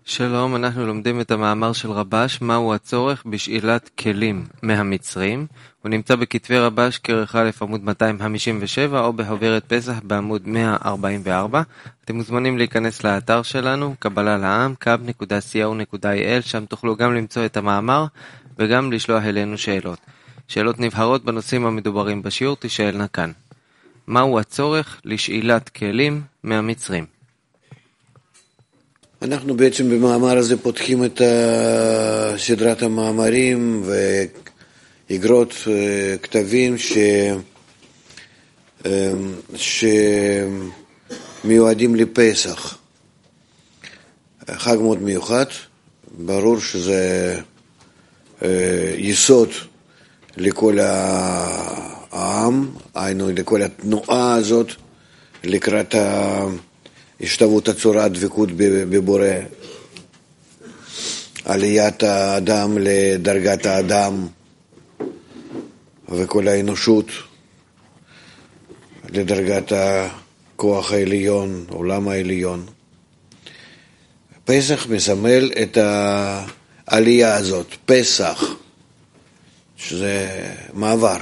שלום, אנחנו לומדים את המאמר של רבש, מהו הצורך בשאילת כלים מהמצרים. הוא נמצא בכתבי רבש כרך א' עמוד 257 או בחוברת פסח בעמוד 144. אתם מוזמנים להיכנס לאתר שלנו, קבלה לעם, kab.co.il, שם תוכלו גם למצוא את המאמר וגם לשלוח אלינו שאלות. שאלות נבחרות בנושאים המדוברים בשיעור תשאלנה כאן. מהו הצורך לשאילת כלים מהמצרים? אנחנו בעצם במאמר הזה פותחים את סדרת המאמרים ואגרות כתבים שמיועדים לפסח. חג מאוד מיוחד, ברור שזה יסוד לכל העם, היינו לכל התנועה הזאת לקראת השתוות הצורה, דבקות בבורא, עליית האדם לדרגת האדם וכל האנושות לדרגת הכוח העליון, עולם העליון. פסח מסמל את העלייה הזאת, פסח, שזה מעבר,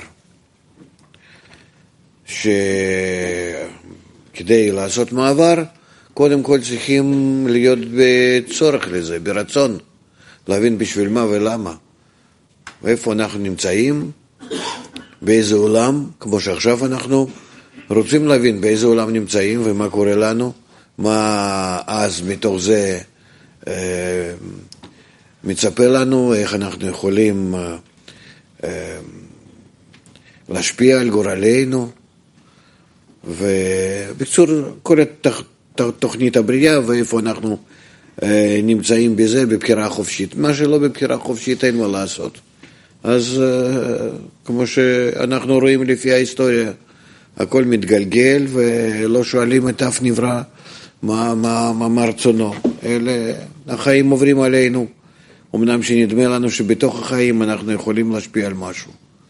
שכדי לעשות מעבר קודם כל צריכים להיות בצורך לזה, ברצון, להבין בשביל מה ולמה. ואיפה אנחנו נמצאים, באיזה עולם, כמו שעכשיו אנחנו רוצים להבין באיזה עולם נמצאים ומה קורה לנו, מה אז מתוך זה מצפה לנו, איך אנחנו יכולים להשפיע על גורלנו, ובקצור כל תוכנית הבריאה ואיפה אנחנו נמצאים בזה בבחירה חופשית. מה שלא בבחירה חופשית אין מה לעשות. אז כמו שאנחנו רואים לפי ההיסטוריה, הכל מתגלגל ולא שואלים את אף נברא מה רצונו. אלה החיים עוברים עלינו. אמנם שנדמה לנו שבתוך החיים אנחנו יכולים להשפיע על משהו.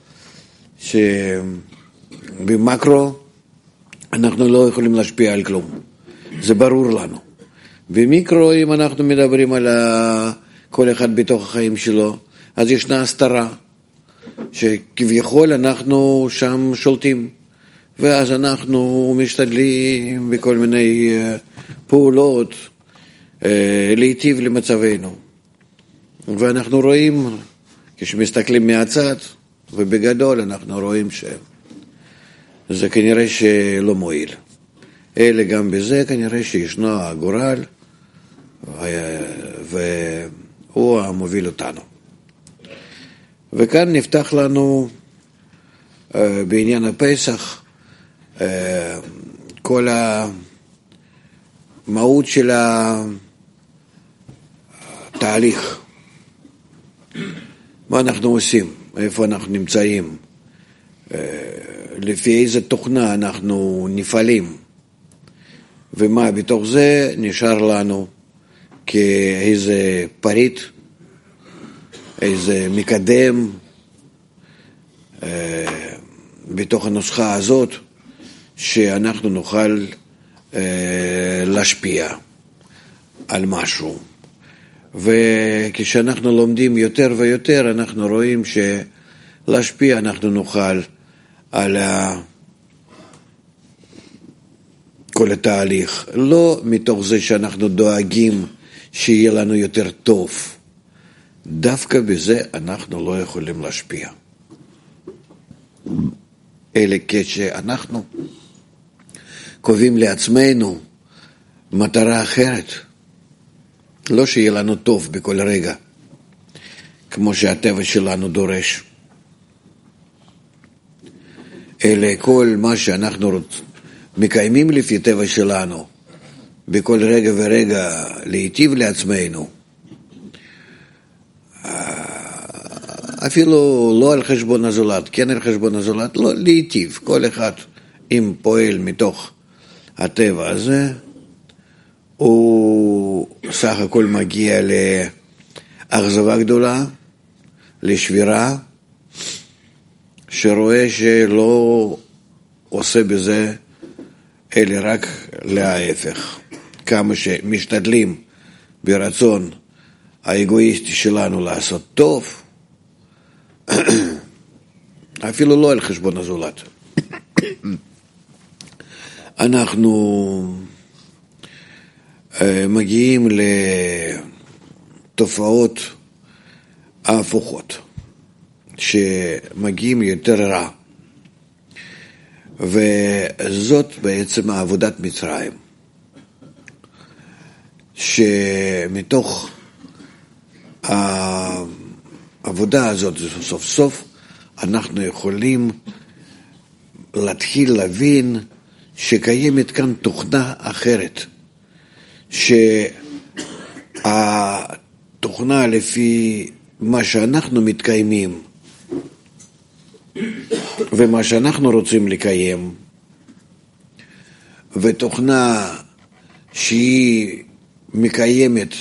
שבמקרו אנחנו לא יכולים להשפיע על כלום. זה ברור לנו. במיקרו, אם אנחנו מדברים על כל אחד בתוך החיים שלו, אז ישנה הסתרה, שכביכול אנחנו שם שולטים, ואז אנחנו משתדלים בכל מיני פעולות להיטיב למצבנו. ואנחנו רואים, כשמסתכלים מהצד, ובגדול אנחנו רואים שזה כנראה שלא מועיל. אלה גם בזה כנראה שישנו הגורל והוא המוביל אותנו. וכאן נפתח לנו בעניין הפסח כל המהות של התהליך. מה אנחנו עושים? איפה אנחנו נמצאים? לפי איזה תוכנה אנחנו נפעלים? ומה בתוך זה נשאר לנו כאיזה פריט, איזה מקדם בתוך הנוסחה הזאת שאנחנו נוכל להשפיע על משהו. וכשאנחנו לומדים יותר ויותר אנחנו רואים שלהשפיע אנחנו נוכל על כל התהליך, לא מתוך זה שאנחנו דואגים שיהיה לנו יותר טוב. דווקא בזה אנחנו לא יכולים להשפיע. אלא כשאנחנו קובעים לעצמנו מטרה אחרת, לא שיהיה לנו טוב בכל רגע, כמו שהטבע שלנו דורש, אלא כל מה שאנחנו רוצים, מקיימים לפי טבע שלנו, בכל רגע ורגע להיטיב לעצמנו, אפילו לא על חשבון הזולת, כן על חשבון הזולת, לא להיטיב, כל אחד אם פועל מתוך הטבע הזה, הוא סך הכל מגיע לאכזבה גדולה, לשבירה, שרואה שלא עושה בזה אלא רק להפך. כמה שמשתדלים ברצון האגואיסטי שלנו לעשות טוב, אפילו לא על חשבון הזולת. אנחנו מגיעים לתופעות ההפוכות, שמגיעים יותר רע. וזאת בעצם עבודת מצרים, שמתוך העבודה הזאת סוף סוף אנחנו יכולים להתחיל להבין שקיימת כאן תוכנה אחרת, שהתוכנה לפי מה שאנחנו מתקיימים ומה שאנחנו רוצים לקיים, ותוכנה שהיא מקיימת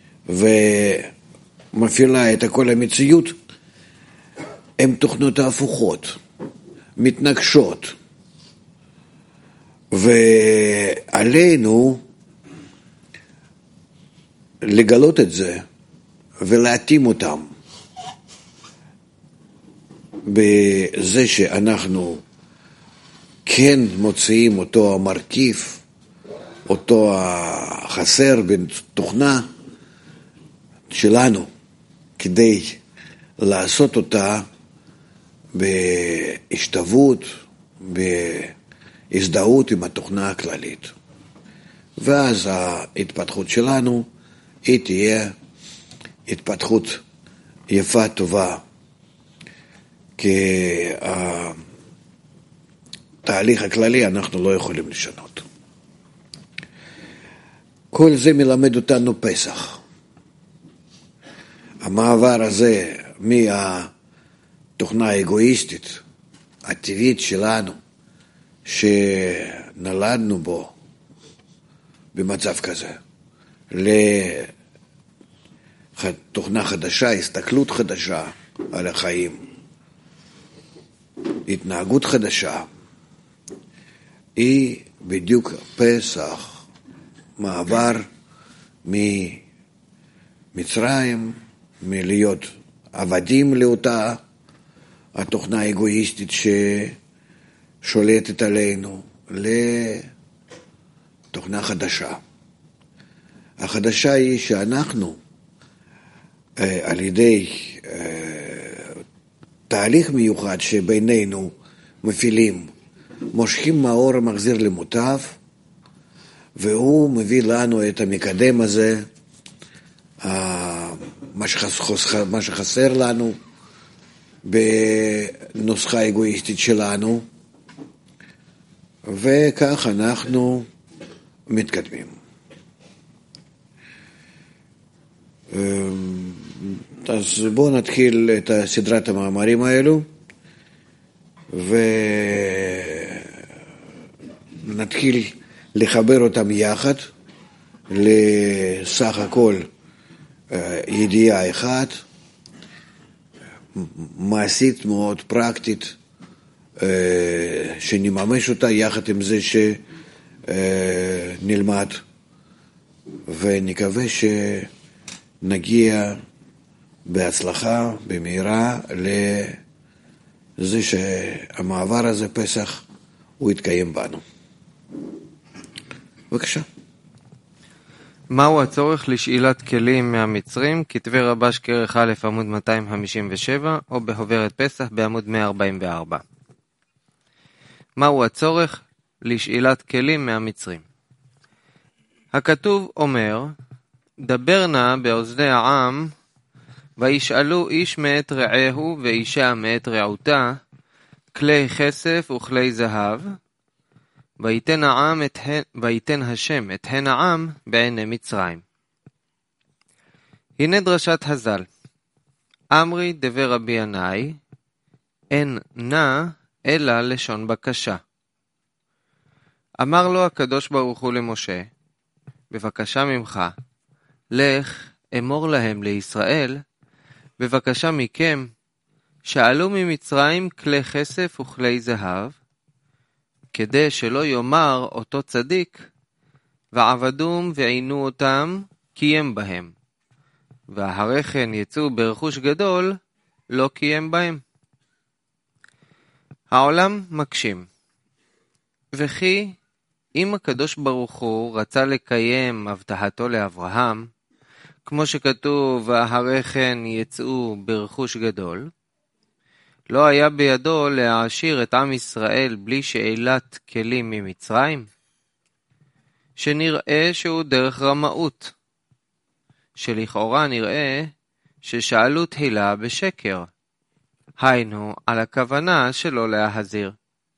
ומפעילה את כל המציאות, הן תוכנות ההפוכות, מתנגשות, ועלינו לגלות את זה ולהתאים אותם בזה שאנחנו כן מוציאים אותו המרכיב, אותו החסר בתוכנה שלנו, כדי לעשות אותה בהשתוות, בהזדהות עם התוכנה הכללית. ואז ההתפתחות שלנו היא תהיה התפתחות יפה, טובה, כי התהליך הכללי אנחנו לא יכולים לשנות. כל זה מלמד אותנו פסח. המעבר הזה מהתוכנה האגואיסטית, הטבעית שלנו, שנולדנו בו במצב כזה, לתוכנה חדשה, הסתכלות חדשה על החיים, התנהגות חדשה, היא בדיוק פסח, מעבר ממצרים, מלהיות עבדים לאותה התוכנה האגואיסטית ששולטת עלינו, לתוכנה חדשה. החדשה היא שאנחנו, על ידי תהליך מיוחד שבינינו מפעילים, מושכים מאור המחזיר למוטב, והוא מביא לנו את המקדם הזה, מה שחסר לנו בנוסחה האגואיסטית שלנו, וכך אנחנו מתקדמים. אז בואו נתחיל את סדרת המאמרים האלו, ונתחיל לחבר אותם יחד לסך הכל ידיעה אחת, מעשית מאוד, פרקטית, שנממש אותה יחד עם זה שנלמד, ונקווה שנגיע בהצלחה, במהרה, לזה שהמעבר הזה, פסח, הוא יתקיים בנו. בבקשה. מהו הצורך לשאילת כלים מהמצרים? כתבי רבש כרך א' עמוד 257 או בחוברת פסח בעמוד 144. מהו הצורך לשאילת כלים מהמצרים? הכתוב אומר, דבר נא באוזני העם וישאלו איש מאת רעהו ואישה מאת רעותה כלי כסף וכלי זהב, ויתן השם את הן העם בעיני מצרים. הנה דרשת הזל. אמרי דבר רבי ינאי, אין נא אלא לשון בקשה. אמר לו הקדוש ברוך הוא למשה, בבקשה ממך, לך אמור להם לישראל, בבקשה מכם, שאלו ממצרים כלי כסף וכלי זהב, כדי שלא יאמר אותו צדיק, ועבדום ועינו אותם קיים בהם, ואחרי כן יצאו ברכוש גדול, לא קיים בהם. העולם מקשים. וכי אם הקדוש ברוך הוא רצה לקיים הבטחתו לאברהם, כמו שכתוב, ואחרי כן יצאו ברכוש גדול, לא היה בידו להעשיר את עם ישראל בלי שאלת כלים ממצרים? שנראה שהוא דרך רמאות, שלכאורה נראה ששאלו תהילה בשקר, היינו על הכוונה שלא להחזיר.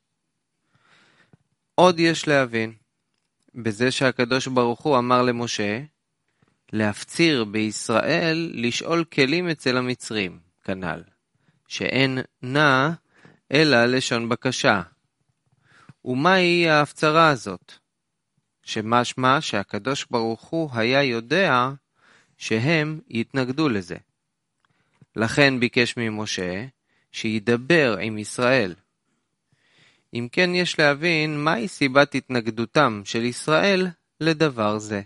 עוד יש להבין, בזה שהקדוש ברוך הוא אמר למשה, להפציר בישראל לשאול כלים אצל המצרים, כנ"ל, שאין נע אלא לשון בקשה. ומהי ההפצרה הזאת? שמשמע שהקדוש ברוך הוא היה יודע שהם יתנגדו לזה. לכן ביקש ממשה שידבר עם ישראל. אם כן יש להבין מהי סיבת התנגדותם של ישראל לדבר זה.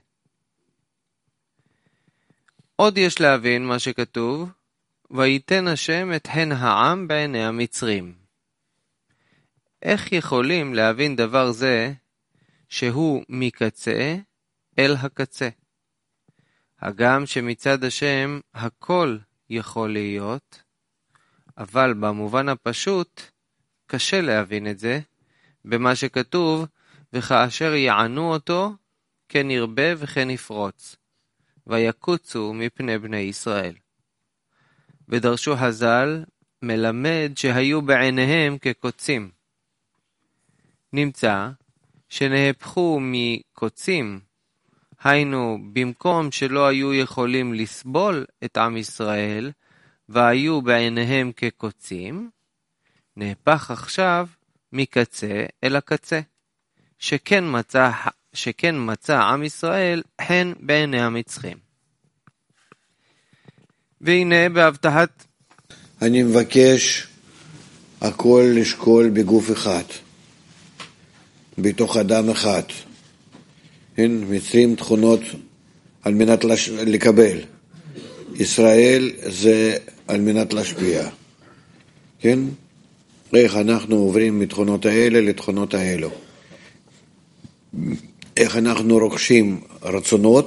עוד יש להבין מה שכתוב, ויתן השם את הן העם בעיני המצרים. איך יכולים להבין דבר זה שהוא מקצה אל הקצה? הגם שמצד השם הכל יכול להיות, אבל במובן הפשוט קשה להבין את זה, במה שכתוב, וכאשר יענו אותו, כן ירבה וכן יפרוץ, ויקוצו מפני בני ישראל. ודרשו הז"ל, מלמד שהיו בעיניהם כקוצים. נמצא שנהפכו מקוצים, היינו במקום שלא היו יכולים לסבול את עם ישראל, והיו בעיניהם כקוצים, נהפך עכשיו מקצה אל הקצה, שכן מצא עם ישראל הן בעיני המצרים. והנה בהבטחת, אני מבקש הכל לשקול בגוף אחד, בתוך אדם אחד. מצרים תכונות על מנת לקבל. ישראל זה על מנת להשפיע. כן? איך אנחנו עוברים מתכונות האלה לתכונות האלו. איך אנחנו רוכשים רצונות,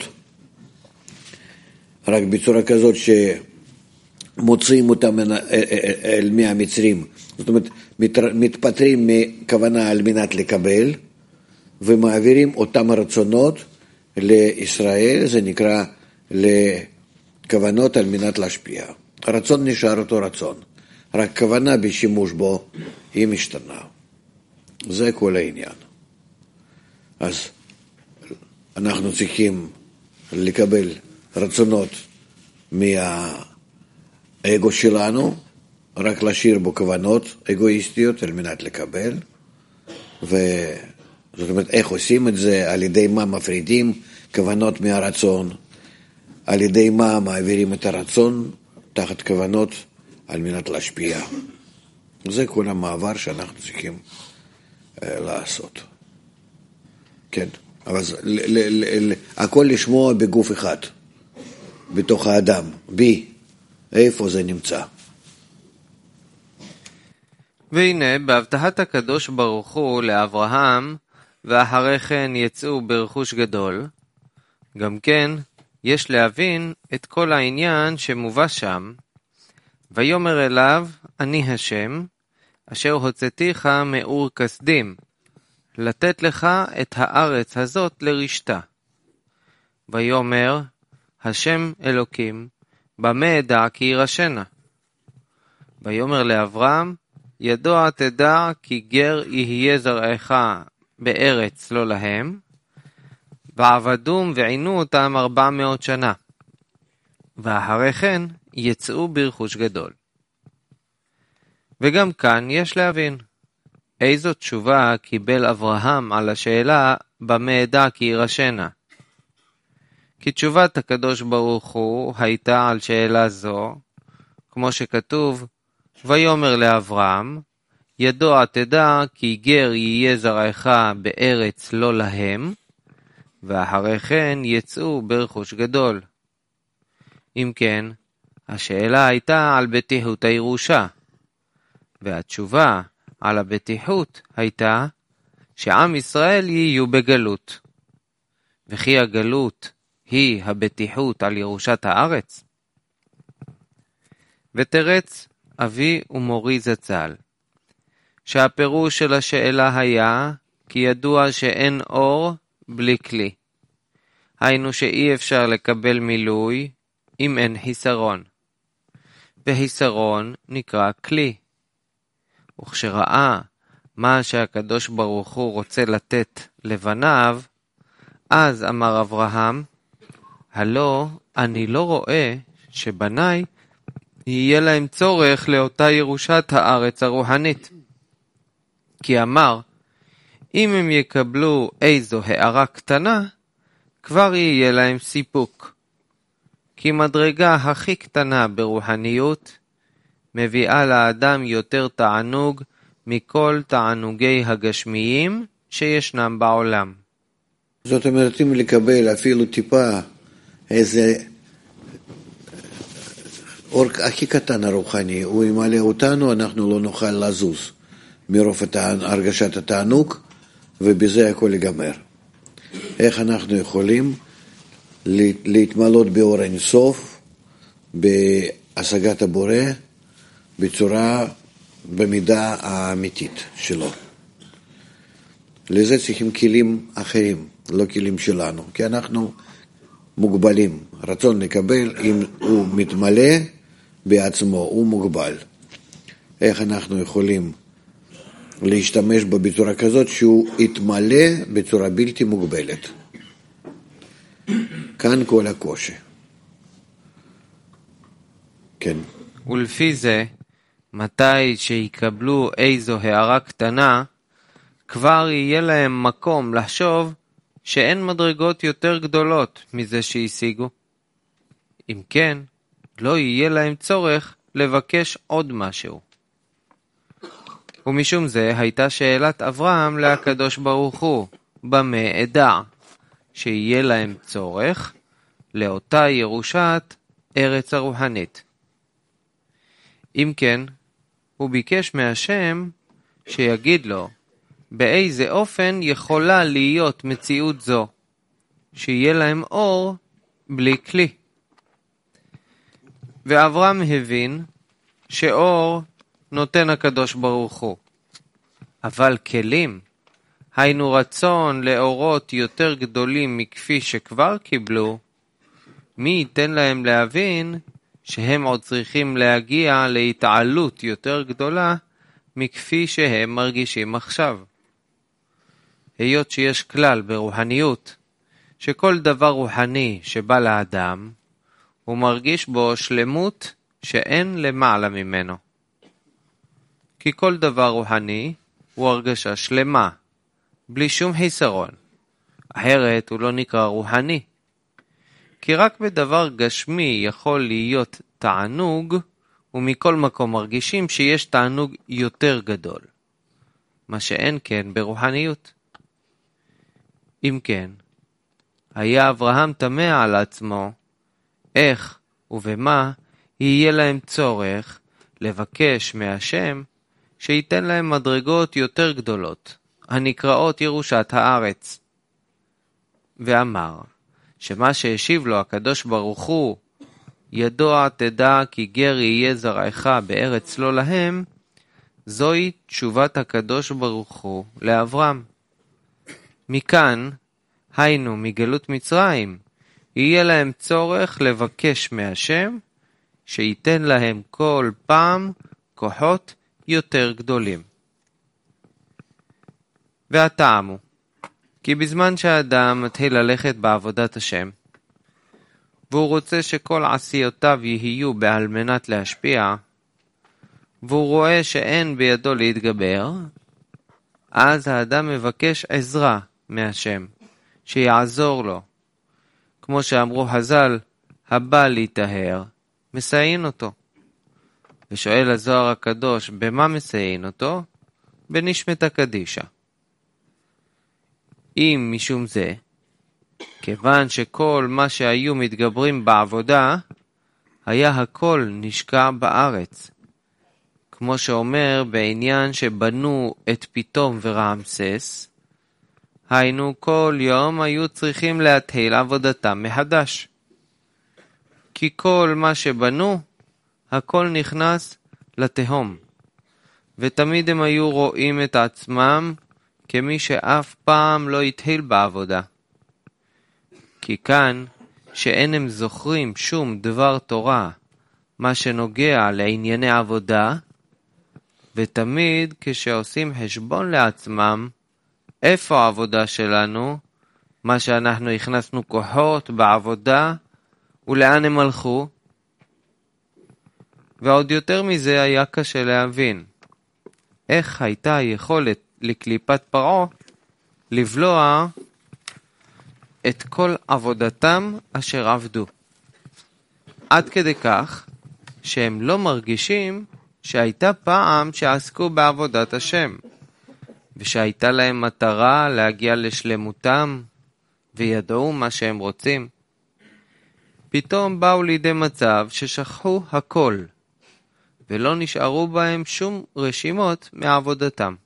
רק בצורה כזאת שמוצאים אותם מהמצרים. זאת אומרת, מתפטרים מכוונה על מנת לקבל, ומעבירים אותם הרצונות לישראל, זה נקרא לכוונות על מנת להשפיע. הרצון נשאר אותו רצון, רק כוונה בשימוש בו היא משתנה. זה כל העניין. אז אנחנו צריכים לקבל רצונות מהאגו שלנו, רק להשאיר בו כוונות אגואיסטיות על מנת לקבל, זאת אומרת, איך עושים את זה? על ידי מה מפרידים כוונות מהרצון? על ידי מה מעבירים את הרצון תחת כוונות על מנת להשפיע? זה כל המעבר שאנחנו צריכים לעשות. כן, אבל הכל לשמוע בגוף אחד, בתוך האדם, בי, איפה זה נמצא? והנה בהבטחת הקדוש ברוך הוא לאברהם, ואחרי כן יצאו ברכוש גדול, גם כן יש להבין את כל העניין שמובא שם, ויאמר אליו, אני השם, אשר הוצאתיך מאור כסדים, לתת לך את הארץ הזאת לרשתה. ויאמר, השם אלוקים, במה אדע כי ירשנה? ויאמר לאברהם, ידוע תדע כי גר יהיה זרעך בארץ לא להם, ועבדום ועינו אותם 400 שנה, ואחרי כן יצאו ברכוש גדול. וגם כאן יש להבין, איזו תשובה קיבל אברהם על השאלה במה אדע כי ירשנה? כי תשובת הקדוש ברוך הוא הייתה על שאלה זו, כמו שכתוב, ויאמר לאברהם, ידוע תדע כי גר יהיה זרעך בארץ לא להם, ואחרי כן יצאו ברכוש גדול. אם כן, השאלה הייתה על בטיחות הירושה, והתשובה על הבטיחות הייתה שעם ישראל יהיו בגלות. וכי הגלות היא הבטיחות על ירושת הארץ? ותרץ אבי ומורי זצ"ל, שהפירוש של השאלה היה כי ידוע שאין אור בלי כלי. היינו שאי אפשר לקבל מילוי אם אין חיסרון. וחיסרון נקרא כלי. וכשראה מה שהקדוש ברוך הוא רוצה לתת לבניו, אז אמר אברהם, הלא אני לא רואה שבניי יהיה להם צורך לאותה ירושת הארץ הרוחנית. כי אמר, אם הם יקבלו איזו הערה קטנה, כבר יהיה להם סיפוק. כי מדרגה הכי קטנה ברוחניות מביאה לאדם יותר תענוג מכל תענוגי הגשמיים שישנם בעולם. זאת אומרת, אם לקבל אפילו טיפה איזה אור הכי קטן הרוחני, הוא ימלא אותנו, אנחנו לא נוכל לזוז מרוב הרגשת התענוג, ובזה הכל ייגמר. איך אנחנו יכולים להתמלות באור אינסוף, בהשגת הבורא, במידה האמיתית שלו. לזה צריכים כלים אחרים, לא כלים שלנו, כי אנחנו מוגבלים. רצון לקבל, אם הוא מתמלא בעצמו, הוא מוגבל. איך אנחנו יכולים להשתמש בו בצורה כזאת שהוא יתמלא בצורה בלתי מוגבלת? כאן כל הקושי. כן. ולפי זה, מתי שיקבלו איזו הערה קטנה, כבר יהיה להם מקום לחשוב שאין מדרגות יותר גדולות מזה שהשיגו. אם כן, לא יהיה להם צורך לבקש עוד משהו. ומשום זה הייתה שאלת אברהם לקדוש ברוך הוא, במה אדע שיהיה להם צורך לאותה ירושת ארץ הרוחנית. אם כן, הוא ביקש מהשם שיגיד לו באיזה אופן יכולה להיות מציאות זו, שיהיה להם אור בלי כלי. ואברהם הבין שאור נותן הקדוש ברוך הוא, אבל כלים, היינו רצון לאורות יותר גדולים מכפי שכבר קיבלו, מי ייתן להם להבין שהם עוד צריכים להגיע להתעלות יותר גדולה מכפי שהם מרגישים עכשיו. היות שיש כלל ברוחניות, שכל דבר רוחני שבא לאדם, הוא מרגיש בו שלמות שאין למעלה ממנו. כי כל דבר רוחני הוא הרגשה שלמה, בלי שום חיסרון. אחרת הוא לא נקרא רוחני. כי רק בדבר גשמי יכול להיות תענוג, ומכל מקום מרגישים שיש תענוג יותר גדול. מה שאין כן ברוחניות. אם כן, היה אברהם תמה על עצמו, איך ובמה יהיה להם צורך לבקש מהשם שייתן להם מדרגות יותר גדולות, הנקראות ירושת הארץ. ואמר, שמה שהשיב לו הקדוש ברוך הוא, ידוע תדע כי גר יהיה זרעך בארץ לא להם, זוהי תשובת הקדוש ברוך הוא לאברהם. מכאן, היינו מגלות מצרים, יהיה להם צורך לבקש מהשם, שייתן להם כל פעם כוחות יותר גדולים. והטעם הוא, כי בזמן שהאדם מתחיל ללכת בעבודת השם, והוא רוצה שכל עשיותיו יהיו בעל מנת להשפיע, והוא רואה שאין בידו להתגבר, אז האדם מבקש עזרה מהשם, שיעזור לו. כמו שאמרו חז"ל, הבא להיטהר, מסעין אותו. ושואל הזוהר הקדוש, במה מסעין אותו? בנשמת הקדישה. אם משום זה, כיוון שכל מה שהיו מתגברים בעבודה, היה הכל נשקע בארץ. כמו שאומר בעניין שבנו את פיתום ורעמסס, היינו כל יום היו צריכים להתחיל עבודתם מחדש. כי כל מה שבנו, הכל נכנס לתהום. ותמיד הם היו רואים את עצמם כמי שאף פעם לא התחיל בעבודה. כי כאן, שאין הם זוכרים שום דבר תורה, מה שנוגע לענייני עבודה, ותמיד כשעושים חשבון לעצמם, איפה העבודה שלנו, מה שאנחנו הכנסנו כוחות בעבודה, ולאן הם הלכו? ועוד יותר מזה היה קשה להבין, איך הייתה יכולת לקליפת פרעה לבלוע את כל עבודתם אשר עבדו. עד כדי כך שהם לא מרגישים שהייתה פעם שעסקו בעבודת השם, ושהייתה להם מטרה להגיע לשלמותם, וידעו מה שהם רוצים. פתאום באו לידי מצב ששכחו הכל, ולא נשארו בהם שום רשימות מעבודתם.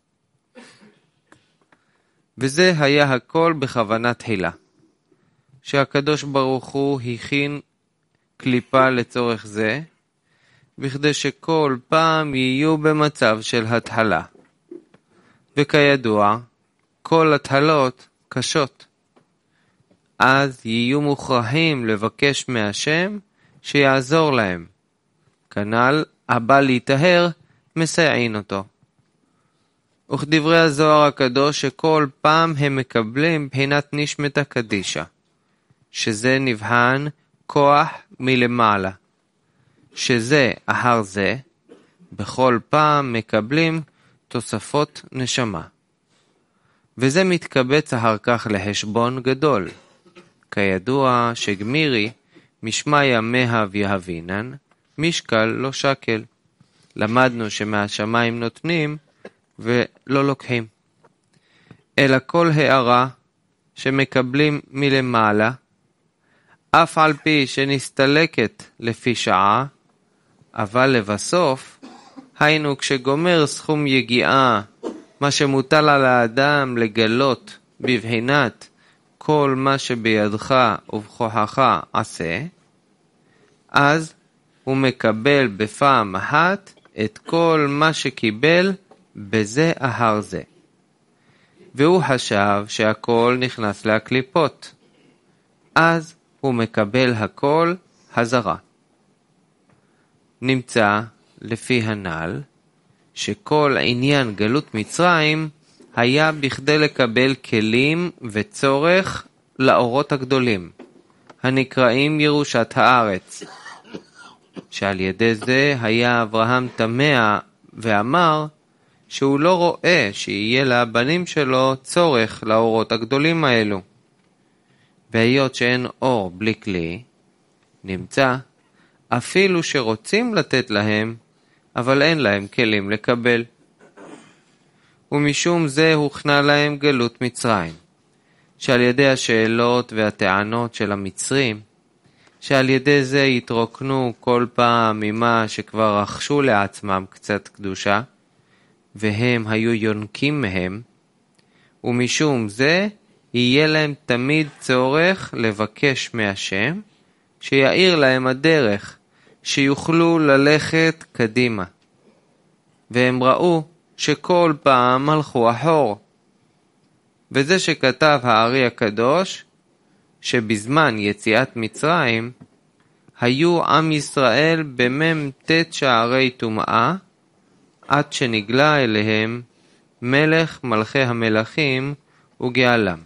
וזה היה הכל בכוונה תחילה, שהקדוש ברוך הוא הכין קליפה לצורך זה, בכדי שכל פעם יהיו במצב של התחלה. וכידוע, כל התחלות קשות. אז יהיו מוכרחים לבקש מהשם שיעזור להם. כנ"ל הבא להיטהר מסייעין אותו. וכדברי הזוהר הקדוש שכל פעם הם מקבלים בחינת נשמתא קדישא, שזה נבחן כוח מלמעלה, שזה אחר זה בכל פעם מקבלים תוספות נשמה. וזה מתקבץ אחר כך לחשבון גדול. כידוע שגמירי משמע ימיה ויהבינן, משקל לא שקל. למדנו שמהשמיים נותנים ולא לוקחים. אלא כל הערה שמקבלים מלמעלה, אף על פי שנסתלקת לפי שעה, אבל לבסוף, היינו כשגומר סכום יגיעה, מה שמוטל על האדם לגלות בבחינת כל מה שבידך ובכוחך עשה, אז הוא מקבל בפעם אחת את כל מה שקיבל בזה אחר זה. והוא חשב שהכל נכנס להקליפות. אז הוא מקבל הכל חזרה. נמצא לפי הנ"ל שכל עניין גלות מצרים היה בכדי לקבל כלים וצורך לאורות הגדולים, הנקראים ירושת הארץ. שעל ידי זה היה אברהם תמה ואמר שהוא לא רואה שיהיה לבנים שלו צורך לאורות הגדולים האלו. והיות שאין אור בלי כלי, נמצא אפילו שרוצים לתת להם, אבל אין להם כלים לקבל. ומשום זה הוכנה להם גלות מצרים, שעל ידי השאלות והטענות של המצרים, שעל ידי זה התרוקנו כל פעם ממה שכבר רכשו לעצמם קצת קדושה, והם היו יונקים מהם, ומשום זה יהיה להם תמיד צורך לבקש מהשם, שיעיר להם הדרך, שיוכלו ללכת קדימה. והם ראו שכל פעם הלכו אחור. וזה שכתב הארי הקדוש, שבזמן יציאת מצרים, היו עם ישראל במ"ט שערי טומאה, עד שנגלה אליהם מלך מלכי המלכים וגאלם.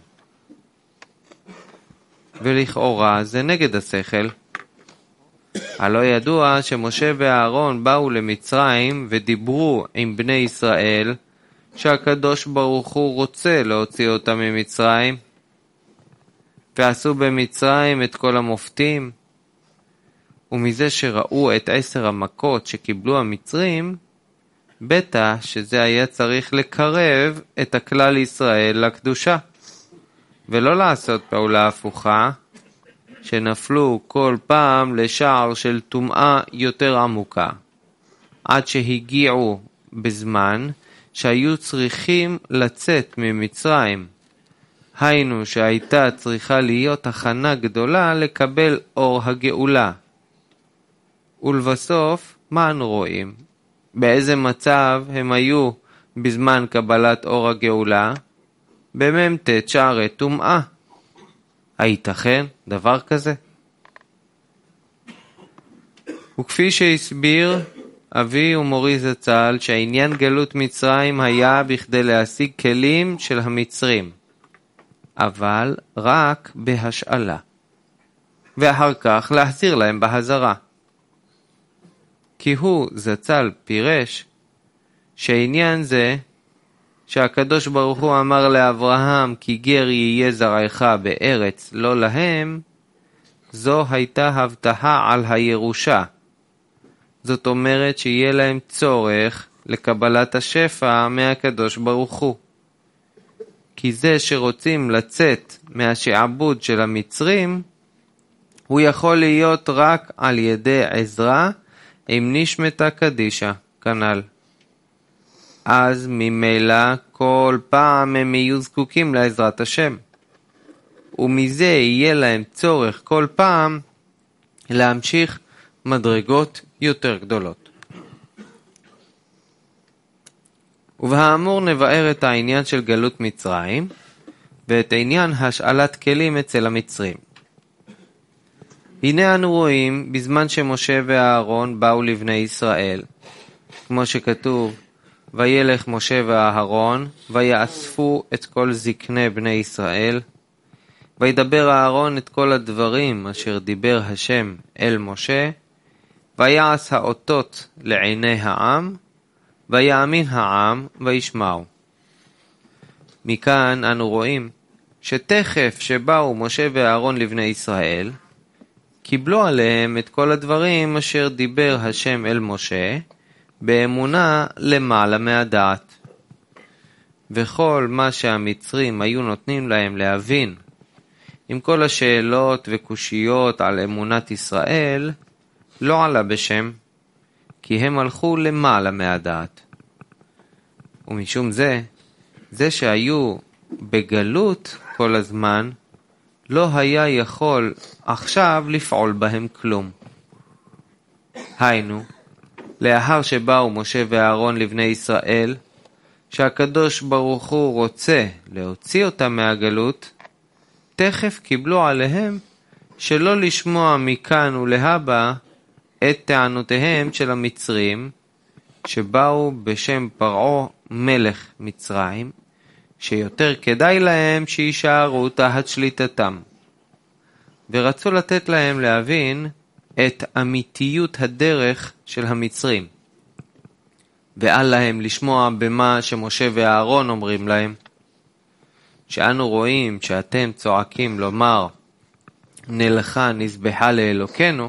ולכאורה זה נגד השכל. הלא ידוע שמשה ואהרון באו למצרים ודיברו עם בני ישראל שהקדוש ברוך הוא רוצה להוציא אותם ממצרים, ועשו במצרים את כל המופתים. ומזה שראו את 10 המכות שקיבלו המצרים, בטח שזה היה צריך לקרב את הכלל ישראל לקדושה. ולא לעשות פעולה הפוכה, שנפלו כל פעם לשער של טומאה יותר עמוקה, עד שהגיעו בזמן שהיו צריכים לצאת ממצרים, היינו שהייתה צריכה להיות הכנה גדולה לקבל אור הגאולה. ולבסוף, מה אנו רואים? באיזה מצב הם היו בזמן קבלת אור הגאולה? במ"ט שערי טומאה. הייתכן דבר כזה? וכפי שהסביר אבי ומורי זצ"ל, שהעניין גלות מצרים היה בכדי להשיג כלים של המצרים, אבל רק בהשאלה, ואחר כך להחזיר להם בהזרה. כי הוא זצ"ל פירש שעניין זה שהקדוש ברוך הוא אמר לאברהם כי גר יהיה זרעך בארץ לא להם, זו הייתה הבטחה על הירושה. זאת אומרת שיהיה להם צורך לקבלת השפע מהקדוש ברוך הוא. כי זה שרוצים לצאת מהשעבוד של המצרים, הוא יכול להיות רק על ידי עזרה עם נשמתה קדישה, כנ"ל. אז ממילא כל פעם הם יהיו זקוקים לעזרת השם. ומזה יהיה להם צורך כל פעם להמשיך מדרגות יותר גדולות. ובאמור נבאר את העניין של גלות מצרים, ואת עניין השאלת כלים אצל המצרים. הנה אנו רואים בזמן שמשה ואהרון באו לבני ישראל, כמו שכתוב, וילך משה ואהרון, ויאספו את כל זקני בני ישראל, וידבר אהרון את כל הדברים אשר דיבר השם אל משה, ויעש האותות לעיני העם, ויאמין העם וישמעו. מכאן אנו רואים שתכף שבאו משה ואהרון לבני ישראל, קיבלו עליהם את כל הדברים אשר דיבר השם אל משה, באמונה למעלה מהדעת. וכל מה שהמצרים היו נותנים להם להבין, עם כל השאלות וקושיות על אמונת ישראל, לא עלה בשם, כי הם הלכו למעלה מהדעת. ומשום זה שהיו בגלות כל הזמן, לא היה יכול עכשיו לפעול בהם כלום. היינו, לאחר שבאו משה ואהרון לבני ישראל, שהקדוש ברוך הוא רוצה להוציא אותם מהגלות, תכף קיבלו עליהם שלא לשמוע מכאן ולהבא את טענותיהם של המצרים, שבאו בשם פרעה מלך מצרים, שיותר כדאי להם שישארו תחת שליטתם. ורצו לתת להם להבין את אמיתיות הדרך של המצרים. ואל להם לשמוע במה שמשה ואהרון אומרים להם. שאנו רואים שאתם צועקים לומר, נלכה נזבחה לאלוקנו,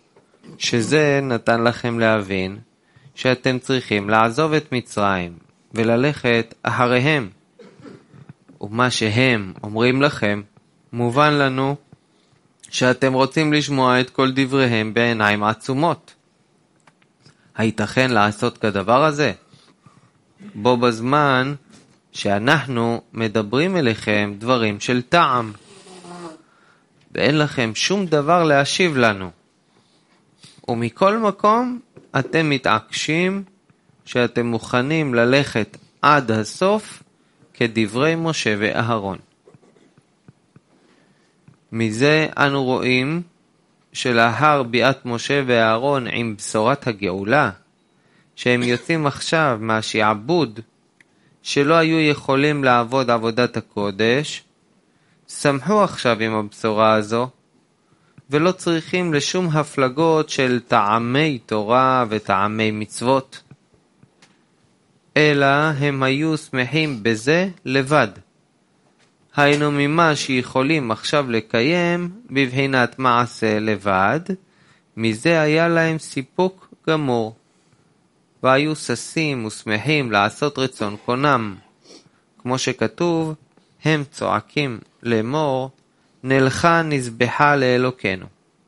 שזה נתן לכם להבין שאתם צריכים לעזוב את מצרים וללכת אחריהם. ומה שהם אומרים לכם, מובן לנו שאתם רוצים לשמוע את כל דבריהם בעיניים עצומות. הייתכן לעשות כדבר הזה? בו בזמן שאנחנו מדברים אליכם דברים של טעם, ואין לכם שום דבר להשיב לנו. ומכל מקום אתם מתעקשים שאתם מוכנים ללכת עד הסוף כדברי משה ואהרון. מזה אנו רואים שלאחר ביאת משה ואהרון עם בשורת הגאולה, שהם יוצאים עכשיו מהשעבוד, שלא היו יכולים לעבוד עבודת הקודש, שמחו עכשיו עם הבשורה הזו, ולא צריכים לשום הפלגות של טעמי תורה וטעמי מצוות, אלא הם היו שמחים בזה לבד. היינו ממה שיכולים עכשיו לקיים בבחינת מעשה לבד, מזה היה להם סיפוק גמור, והיו ששים ושמחים לעשות רצון קונם, כמו שכתוב, הם צועקים לאמור, נלכה נזבחה לאלוקינו.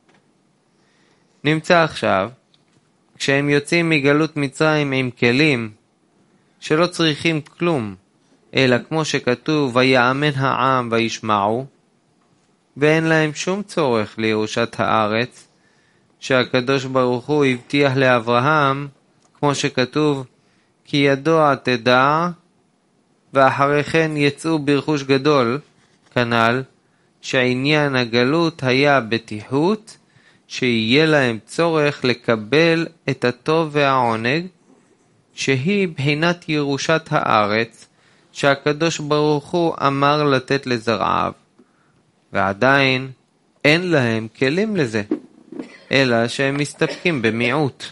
נמצא עכשיו, כשהם יוצאים מגלות מצרים עם כלים שלא צריכים כלום, אלא כמו שכתוב, ויאמן העם וישמעו, ואין להם שום צורך לירושת הארץ, שהקדוש ברוך הוא הבטיח לאברהם, כמו שכתוב, כי ידוע תדע, ואחרי כן יצאו ברכוש גדול, כנ"ל, שעניין הגלות היה בטיחות, שיהיה להם צורך לקבל את הטוב והעונג, שהיא בחינת ירושת הארץ, שהקדוש ברוך הוא אמר לתת לזרעיו, ועדיין אין להם כלים לזה, אלא שהם מסתפקים במיעוט.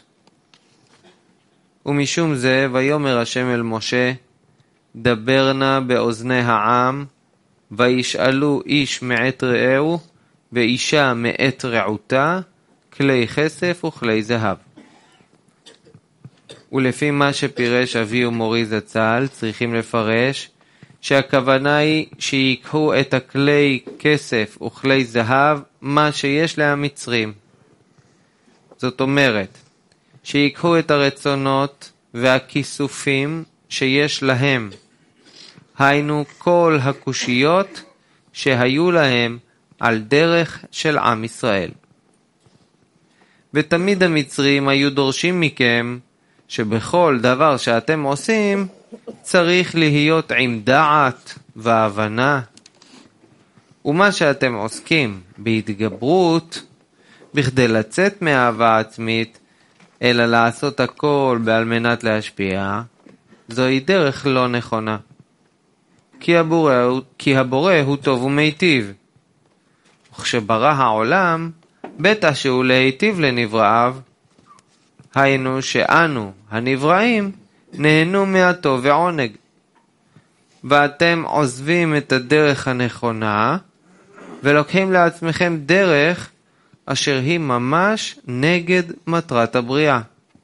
ומשום זה ויאמר השם אל משה, דבר נא באוזני העם, וישאלו איש מעת רעהו, ואישה מעת רעותה, כלי כסף וכלי זהב. ולפי מה שפירש אבי ומורי זצ"ל, צריכים לפרש שהכוונה היא שיקחו את הכלי כסף וכלי זהב, מה שיש למצרים. זאת אומרת, שיקחו את הרצונות והכיסופים שיש להם, היינו כל הקושיות שהיו להם על דרך של עם ישראל. ותמיד המצרים היו דורשים מכם שבכל דבר שאתם עושים צריך להיות עם דעת והבנה, ומה שאתם עוסקים בהתגברות בכדי לצאת מאהבה עצמית אלא לעשות הכל על מנת להשפיע, זוהי דרך לא נכונה. כי הבורא הוא טוב ומיטיב, וכשברא העולם בטח שהוא להיטיב לנבראיו, היינו שאנו הנבראים נהנו מהטוב ועונג, ואתם עוזבים את הדרך הנכונה ולוקחים לעצמכם דרך אשר היא ממש נגד מטרת הבריאה,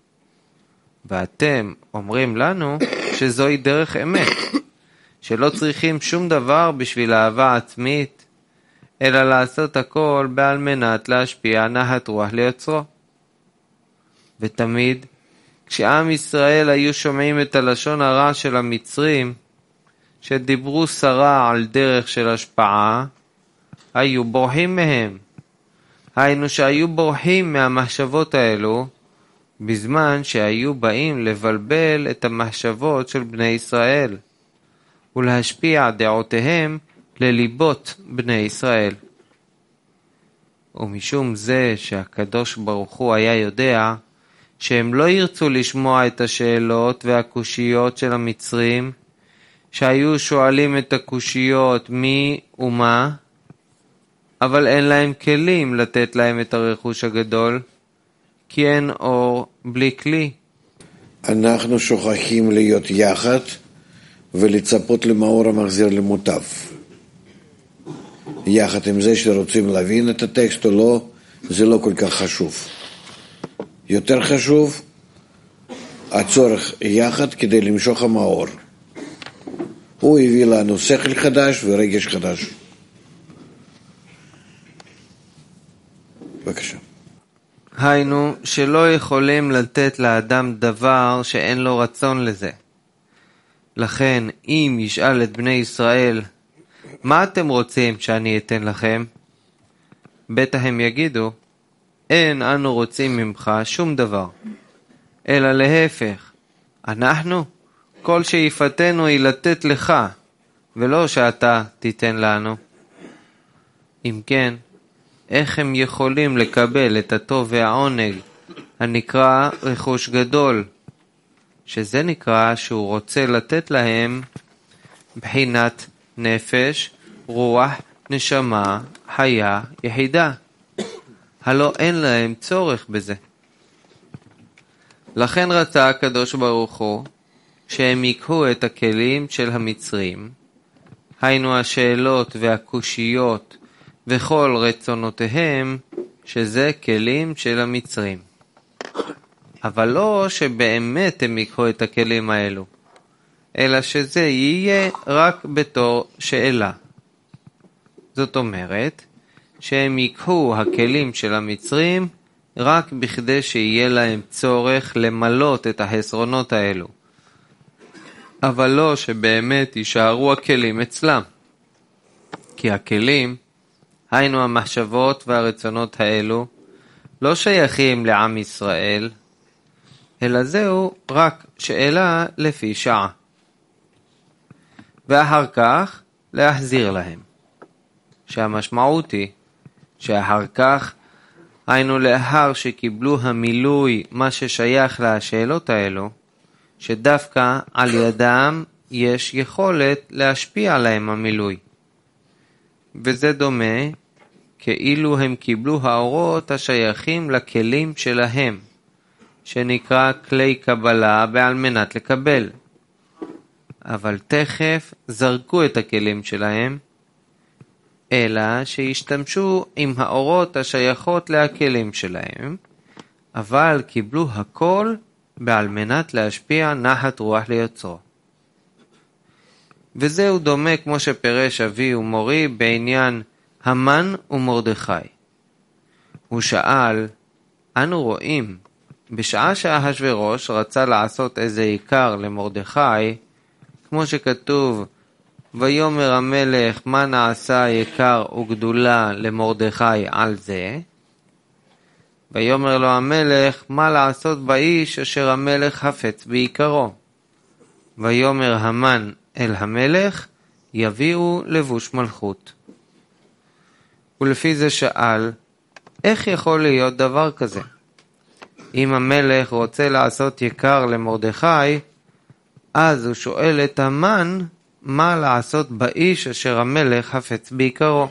ואתם אומרים לנו שזוהי דרך אמת, שלא צריכים שום דבר בשביל אהבה עצמית, אלא לעשות הכל על מנת להשפיע נחת רוח ליוצרו. ותמיד כשעם ישראל היו שומעים את הלשון הרע של המצרים, שדיברו סרה על דרך של השפעה, היו בורחים מהם. היינו שהיו בורחים מהמחשבות האלו, בזמן שהיו באים לבלבל את המחשבות של בני ישראל, ולהשפיע דעותיהם לליבות בני ישראל. ומשום זה שהקדוש ברוך הוא היה יודע שהם לא ירצו לשמוע את השאלות והקושיות של המצרים, שהיו שואלים את הקושיות מי ומה, אבל אין להם כלים לתת להם את הרכוש הגדול, כי אין אור בלי כלי. אנחנו שוכחים להיות יחד ולצפות למאור המחזיר למוטב. יחד עם זה שרוצים להבין את הטקסט או לא, זה לא כל כך חשוב. יותר חשוב הצורך יחד כדי למשוך המאור. הוא הביא לנו שכל חדש ורגש חדש. בבקשה. היינו שלא יכולים לתת לאדם דבר שאין לו רצון לזה. לכן אם ישאל את בני ישראל, מה אתם רוצים שאני אתן לכם? בטח הם יגידו, אין אנו רוצים ממך שום דבר, אלא להפך, אנחנו, כל שאיפתנו היא לתת לך, ולא שאתה תיתן לנו. אם כן, איך הם יכולים לקבל את הטוב והעונג הנקרא רכוש גדול, שזה נקרא שהוא רוצה לתת להם בחינת נפש, רוח, נשמה, חיה, יחידה. הלא אין להם צורך בזה. לכן רצה הקדוש ברוך הוא שהם ייקחו את הכלים של המצרים, היינו השאלות והקושיות וכל רצונותיהם, שזה כלים של המצרים. אבל לא שבאמת הם ייקחו את הכלים האלו, אלא שזה יהיה רק בתור שאלה. זאת אומרת, שהם ייקחו הכלים של המצרים רק בכדי שיהיה להם צורך למלות את החסרונות האלו. אבל לא שבאמת יישארו הכלים אצלם. כי הכלים, היינו המחשבות והרצונות האלו, לא שייכים לעם ישראל, אלא זהו רק שאלה לפי שעה. ואחר כך להחזיר להם. שהמשמעות היא שאחר כך, היינו לאחר שקיבלו המילוי מה ששייך לשאלות האלו, שדווקא על ידם יש יכולת להשפיע עליהם המילוי. וזה דומה כאילו הם קיבלו האורות השייכים לכלים שלהם, שנקרא כלי קבלה בעל מנת לקבל. אבל תכף זרקו את הכלים שלהם, אלא שהשתמשו עם האורות השייכות לכלים שלהם, אבל קיבלו הכל בעל מנת להשפיע נחת רוח ליוצרו. וזהו דומה כמו שפרש אבי ומורי בעניין המן ומרדכי. הוא שאל, אנו רואים, בשעה שאחשוורוש רצה לעשות איזה עיקר למרדכי, כמו שכתוב, ויאמר המלך מה נעשה יקר וגדולה למרדכי על זה, ויאמר לו המלך מה לעשות באיש אשר המלך חפץ בעיקרו. ויאמר המן אל המלך יביאו לבוש מלכות. ולפי זה שאל, איך יכול להיות דבר כזה? אם המלך רוצה לעשות יקר למרדכי, אז הוא שואל את המן מה לעשות באיש אשר המלך חפץ בעיקרו.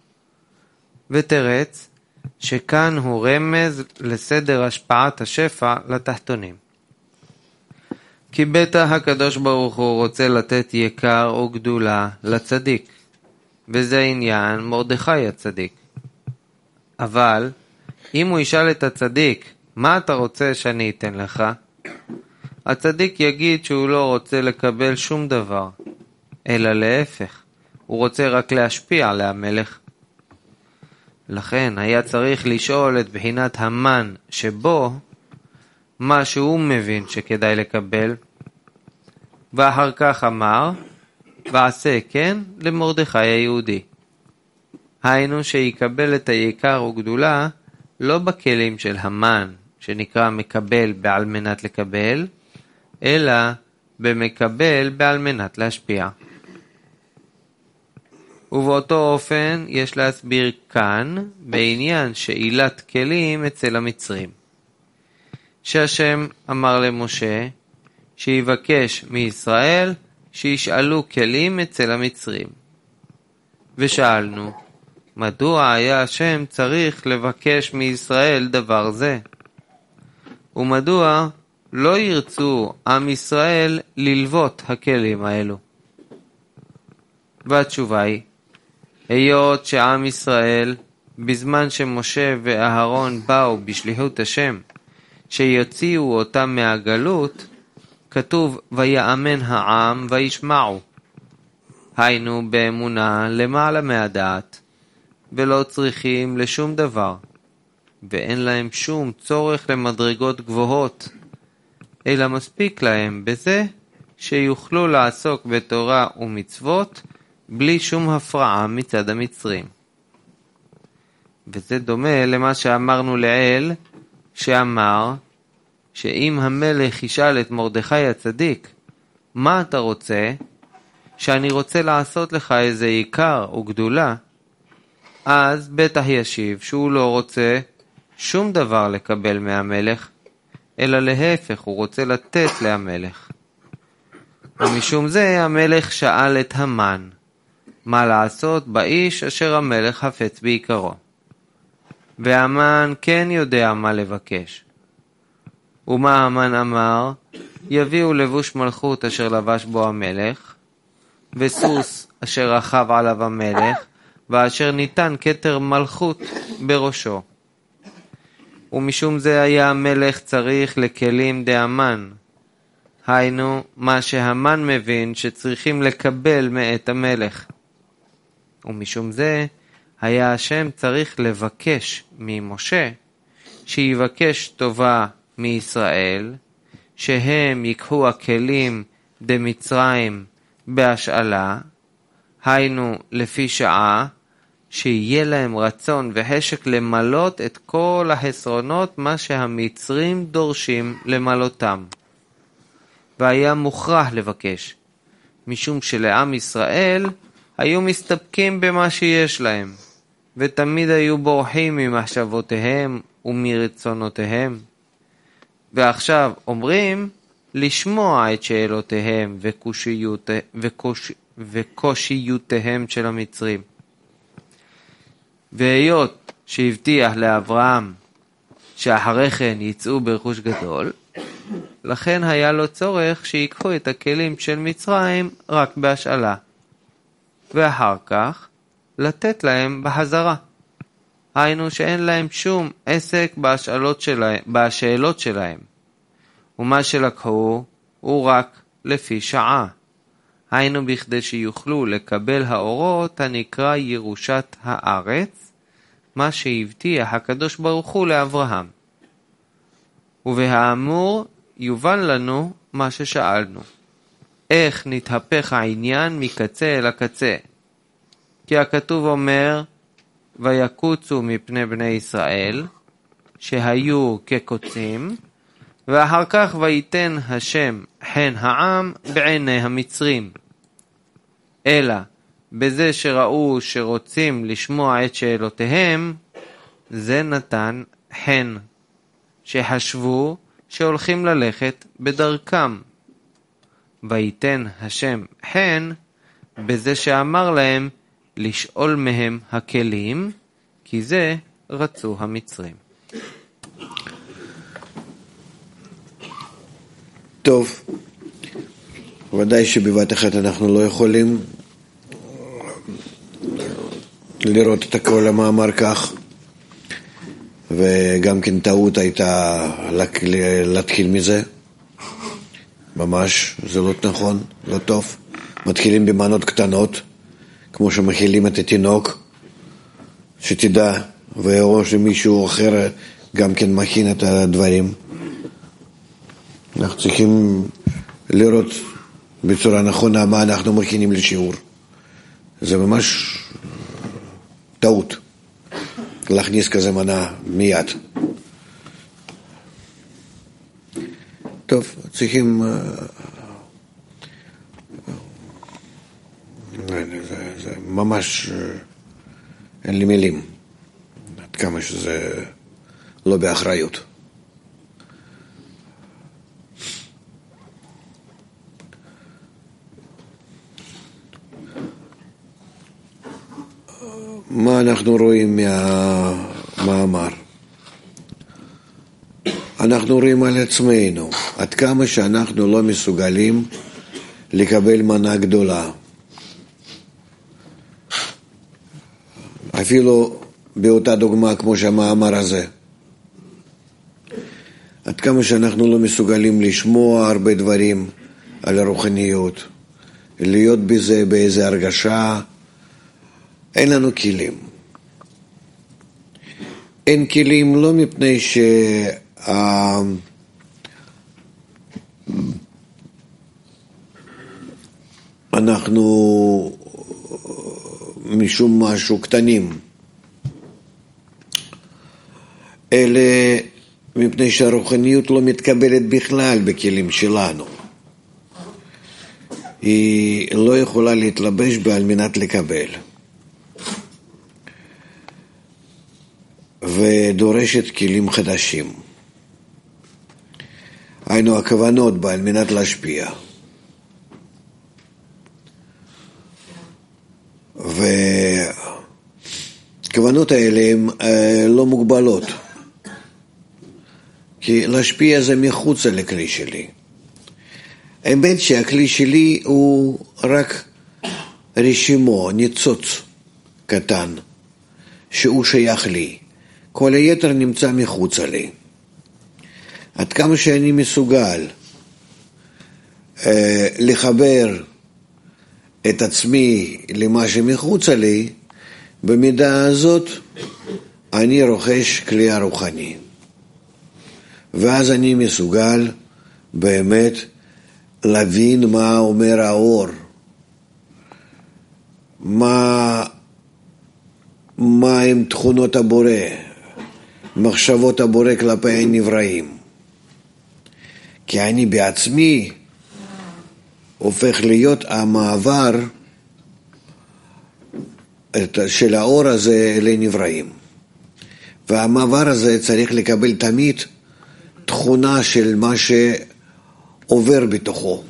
ותרץ שכאן הוא רמז לסדר השפעת השפע לתחתונים. כי בטח הקדוש ברוך הוא רוצה לתת יקר או גדולה לצדיק, וזה עניין מרדכי הצדיק. אבל אם הוא ישאל את הצדיק, מה אתה רוצה שאני אתן לך? הצדיק יגיד שהוא לא רוצה לקבל שום דבר, אלא להפך, הוא רוצה רק להשפיע על המלך. לכן היה צריך לשאול את בחינת המן שבו מה שהוא מבין שכדאי לקבל, ואחר כך אמר, ועשה כן למרדכי היהודי. היינו שיקבל את היקר וגדולה לא בכלים של המן, שנקרא מקבל בעל מנת לקבל, אלא במקבל בעל מנת להשפיע. ובאותו אופן יש להסביר כאן בעניין שאילת כלים אצל המצרים. שהשם אמר למשה שיבקש מישראל שישאלו כלים אצל המצרים. ושאלנו, מדוע היה השם צריך לבקש מישראל דבר זה? ומדוע לא ירצו עם ישראל ללוות הכלים האלו? והתשובה היא, היות שעם ישראל בזמן שמשה ואהרון באו בשליחות השם שיוציאו אותם מהגלות, כתוב ויאמן העם וישמעו. היינו באמונה למעלה מהדעת, ולא צריכים לשום דבר, ואין להם שום צורך למדרגות גבוהות, אלא מספיק להם בזה שיוכלו לעסוק בתורה ומצוות בלי שום הפרעה מצד המצרים. וזה דומה למה שאמרנו לעיל, שאמר שאם המלך ישאל את מרדכי הצדיק, מה אתה רוצה? שאני רוצה לעשות לך איזה עיקר או גדולה, אז בטח ישיב שהוא לא רוצה שום דבר לקבל מהמלך, אלא להפך הוא רוצה לתת להמלך. ומשום זה המלך שאל את המן, מה לעשות באיש אשר המלך חפץ בעיקרו. והמן כן יודע מה לבקש. ומה המן אמר? יביאו לבוש מלכות אשר לבש בו המלך, וסוס אשר רכב עליו המלך, ואשר ניתן כתר מלכות בראשו. ומשום זה היה המלך צריך לכלים דאמן, היינו מה שהמן מבין שצריכים לקבל מאת המלך. ומשום זה היה השם צריך לבקש ממשה שיבקש טובה מישראל, שהם ייקחו הכלים דמצרים בהשאלה, היינו לפי שעה, שיהיה להם רצון והשק למלות את כל החסרונות מה שהמצרים דורשים למלותם. והיה מוכרח לבקש, משום שלעם ישראל היו מסתפקים במה שיש להם, ותמיד היו בורחים ממחשבותיהם ומרצונותיהם. ועכשיו אומרים לשמוע את שאלותיהם וקושיותיהם של המצרים. והיות שהבטיח לאברהם שאחרי כן יצאו ברכוש גדול, לכן היה לו צורך שיקחו את הכלים של מצרים רק בהשאלה, ואחר כך לתת להם בחזרה. היינו שאין להם שום עסק בשאלות שלהם, ומה שלקחו הוא רק לפי שעה. היינו בכדי שיוכלו לקבל האורות הנקרא ירושת הארץ, מה שהבטיח הקדוש ברוך הוא לאברהם. ובהאמור יובן לנו מה ששאלנו. איך נתהפך העניין מקצה אל הקצה? כי הכתוב אומר, ויקוצו מפני בני ישראל, שהיו כקוצים, ואחר כך ויתן השם חן העם בעיני המצרים. אלא בזה שראו שרוצים לשמוע את שאלותיהם, זה נתן חן, שחשבו שהולכים ללכת בדרכם. ויתן השם חן בזה שאמר להם לשאול מהם הכלים, כי זה רצו המצרים. טוב, ודאי שבבת אחת אנחנו לא יכולים לראות את כל המאמר כך, וגם כן טעות הייתה להתחיל מזה. ממש, זה לא נכון, לא טוב. מתחילים במנות קטנות, כמו שמכילים את התינוק, שתדע, ואו שמישהו אחר גם כן מכין את הדברים. אנחנו צריכים לראות בצורה נכונה מה אנחנו מכינים לשיעור. זה ממש טעות להכניס כזה מנה מיד. טוב, צריכים זה ממש אין לי מילים עד כמה שזה לא באחריות. מה אנחנו רואים מהמאמר? אנחנו רואים על עצמנו עד כמה שאנחנו לא מסוגלים לקבל מנה גדולה. אפילו באותה דוגמה כמו שהמאמר הזה. עד כמה שאנחנו לא מסוגלים לשמוע הרבה דברים על הרוחניות, להיות בזה באיזה הרגשה, אין לנו כלים. אין כלים לא מפני אנחנו משום משהו קטנים, אלא מפני שהרוחניות לא מתקבלת בכלל בכלים שלנו. היא לא יכולה להתלבש על מנת לקבל. ודורשת כלים חדשים. היינו הכוונות בה על מנת להשפיע. וכוונות האלה הן לא מוגבלות. כי להשפיע זה מחוץ לכלי שלי. האמת שהכלי שלי הוא רק רשימו, ניצוץ קטן, שהוא שייך לי. כל היתר נמצא מחוץ לי. עד כמה שאני מסוגל לחבר את עצמי למה שמחוצה לי, במידה הזאת אני רוכש כלי הרוחני. ואז אני מסוגל באמת להבין מה אומר האור, מה הם תכונות הבורא, מחשבות הבורא כלפי הנבראים. כי אני בעצמי הופך להיות המעבר של האור הזה לנבראים. והמעבר הזה צריך לקבל תמיד תכונה של מה שעובר בתוכו.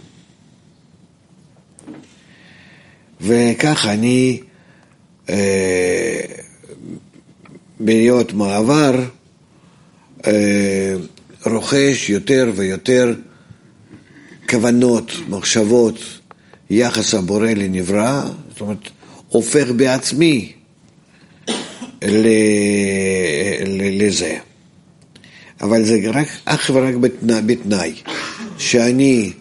וכך אני בהיות מעבר רוכש יותר ויותר כוונות, מחשבות, יחס הבורא לנברא, זאת אומרת, הופך בעצמי לזה. אבל זה אך ורק בתנאי שאני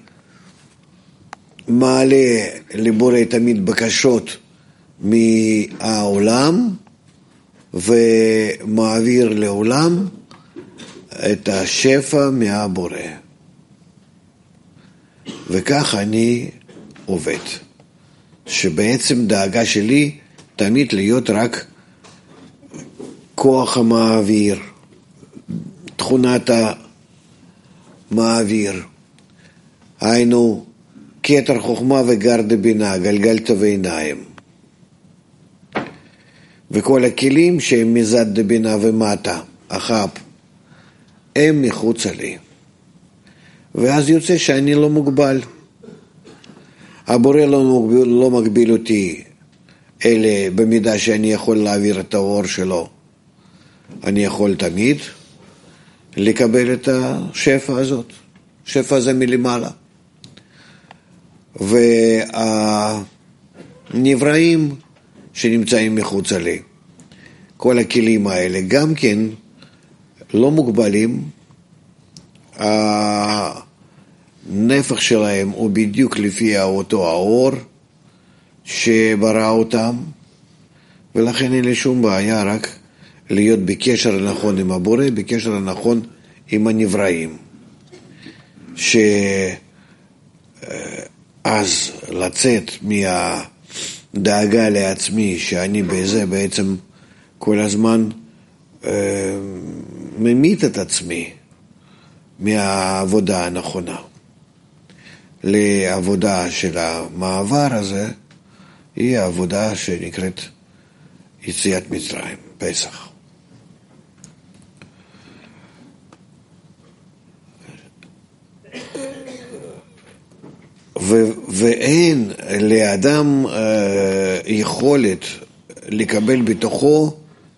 מעלה לבורא תמיד בקשות מהעולם ומעביר לעולם את השפע מהבורא. וכך אני עובד. שבעצם דאגה שלי תמיד להיות רק כוח המעביר, תכונת המעביר. היינו כתר חוכמה וגר דבינה, גלגלת ועיניים. וכל הכלים שהם מזד דבינה ומטה, אחאב, הם מחוץ לי. ואז יוצא שאני לא מוגבל. הבורא לא מגביל אותי, אלא במידה שאני יכול להעביר את האור שלו. אני יכול תמיד לקבל את השפע הזאת, שפע הזה מלמעלה. והנבראים שנמצאים מחוץ לי, כל הכלים האלה גם כן לא מוגבלים, הנפח שלהם הוא בדיוק לפי אותו האור שברא אותם, ולכן אין לי שום בעיה רק להיות בקשר הנכון עם הבורא, בקשר הנכון עם הנבראים. אז לצאת מהדאגה לעצמי שאני בזה בעצם כל הזמן ממית את עצמי מהעבודה הנכונה לעבודה של המעבר הזה, היא העבודה שנקראת יציאת מצרים, פסח. ואין לאדם יכולת לקבל בתוכו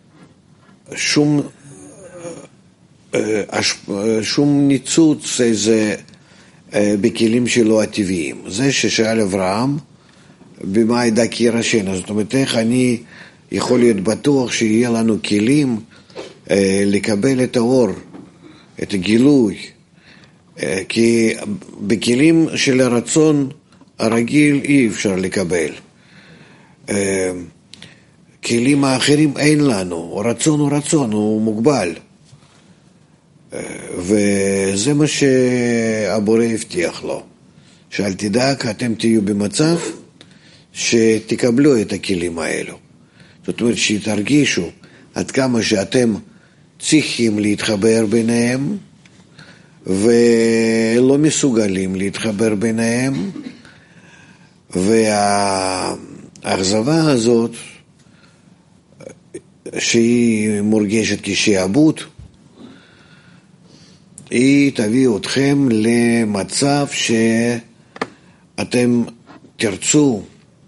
שום ניצוץ איזה בכלים שלו הטבעיים. זה ששאל אברהם במה ידע כי ירשנה, זאת אומרת איך אני יכול להיות בטוח שיהיה לנו כלים לקבל את האור, את הגילוי, כי בכלים של הרצון הרגיל אי אפשר לקבל. כלים האחרים אין לנו, רצון הוא רצון, הוא מוגבל. וזה מה שהבורא הבטיח לו, שאל תדאג, אתם תהיו במצב שתקבלו את הכלים האלו. זאת אומרת שתרגישו עד כמה שאתם צריכים להתחבר ביניהם ולא מסוגלים להתחבר ביניהם, והאכזבה הזאת שהיא מורגשת כשעבוד, היא תביא אתכם למצב שאתם תרצו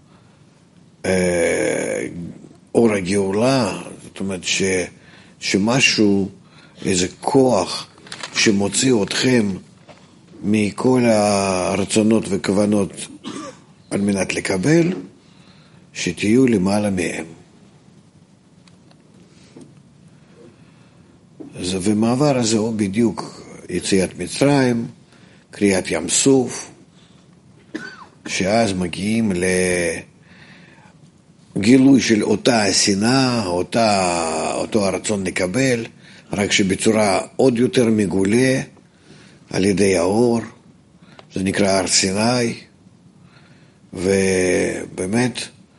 אור הגאולה, זאת אומרת שמשהו, איזה כוח שמוציא אתכם מכל הרצונות וכוונות על מנת לקבל, שתהיו למעלה מהם. ומעבר הזה הוא בדיוק יציאת מצרים, קריאת ים סוף, שאז מגיעים לגילוי של אותה השנאה, אותו הרצון לקבל, רק שבצורה עוד יותר מגולה על ידי האור. זה נקרא הר סיני, ובאמת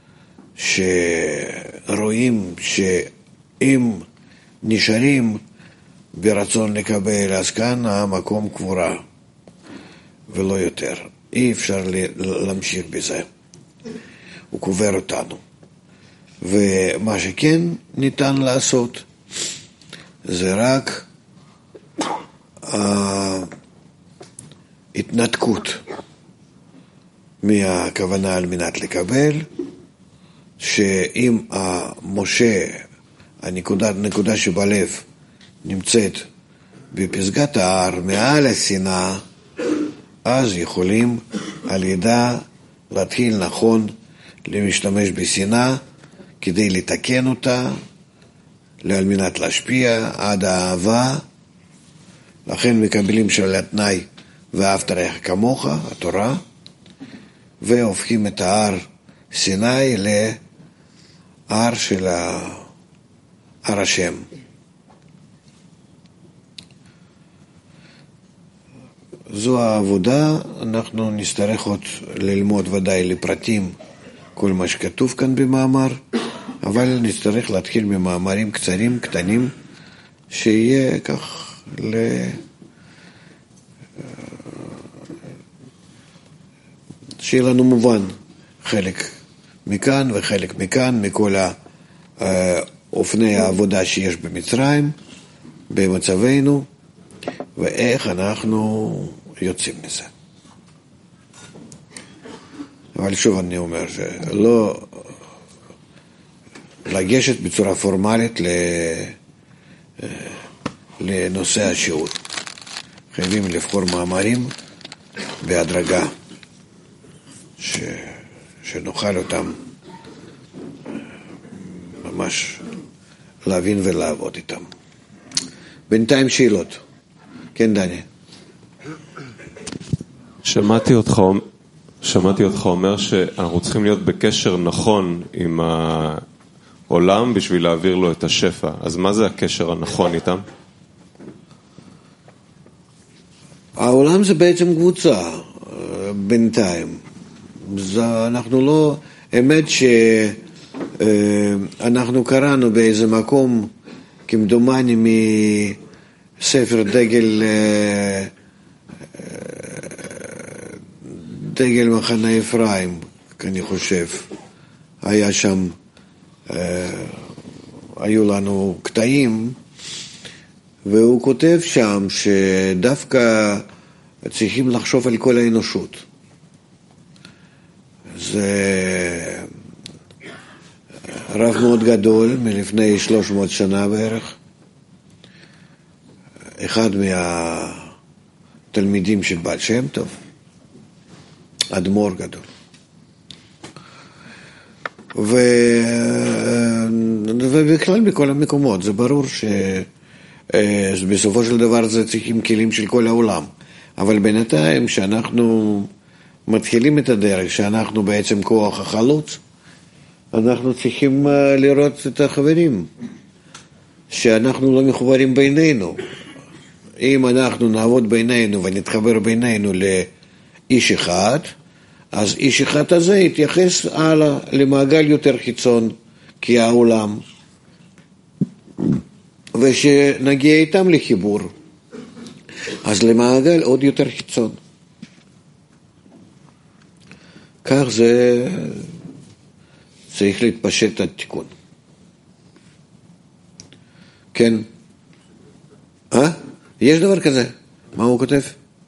שרואים שאם נשארים ברצון לקבל, אז כאן המקום קבורה ולא יותר. אי אפשר להמשיך בזה. הוא קובר אותנו. ומה שכן ניתן לעשות זה רק התנתקות מהכוונה על מנת לקבל, שאם המשה, הנקודה שבלב נמצאת בפסגת ההר מעל השנאה, אז יכולים על ידה להתחיל נכון להשתמש בשנאה כדי לתקן אותה, על מנת להשפיע עד האהבה. לכן מקבלים של התנאי ואהבת רעך כמוך, התורה, והופכים את ההר סיני להר של הר השם. זו העבודה. אנחנו נצטרך עוד ללמוד ודאי לפרטים כל מה שכתוב כאן במאמר, אבל נצטרך להתחיל ממאמרים קצרים, קטנים, שיהיה כך שיהיה לנו מובן חלק מכאן וחלק מכאן, מכל אופני העבודה שיש במצרים, במצבנו, ואיך אנחנו יוצאים מזה. אבל שוב אני אומר שלא לגשת בצורה פורמלית לנושא השיעור. חייבים לבחור מאמרים בהדרגה שנוכל אותם ממש להבין ולעבוד איתם. בינתיים שאלות. כן, דני. שמעתי אותך אומר שאנחנו צריכים להיות בקשר נכון עם העולם בשביל להעביר לו את השפע. אז מה זה הקשר הנכון איתם? העולם זה בעצם קבוצה בינתיים. אנחנו לא, האמת שאנחנו קראנו באיזה מקום כמדומני מספר דגל מחנה אפרים, אני חושב. היה שם, היו לנו קטעים, והוא כותב שם שדווקא צריכים לחשוב על כל האנושות. זה רב מאוד גדול, מלפני 300 שנה בערך. אחד מהתלמידים של בעל שם טוב, אדמו"ר גדול. ובכלל בכל המקומות, זה ברור שבסופו של דבר זה צריכים כלים של כל העולם. אבל בינתיים שאנחנו מתחילים את הדרך, שאנחנו בעצם כוח החלוץ, אנחנו צריכים לראות את החברים, שאנחנו לא מחוברים בינינו. אם אנחנו נעבוד בינינו ונתחבר בינינו לאיש אחד, אז איש אחד הזה יתייחס הלאה למעגל יותר חיצון, כי העולם, ושנגיע איתם לחיבור, אז למעגל עוד יותר חיצון. כך זה צריך להתפשט התיקון. כן? יש דבר כזה? מה הוא כותב?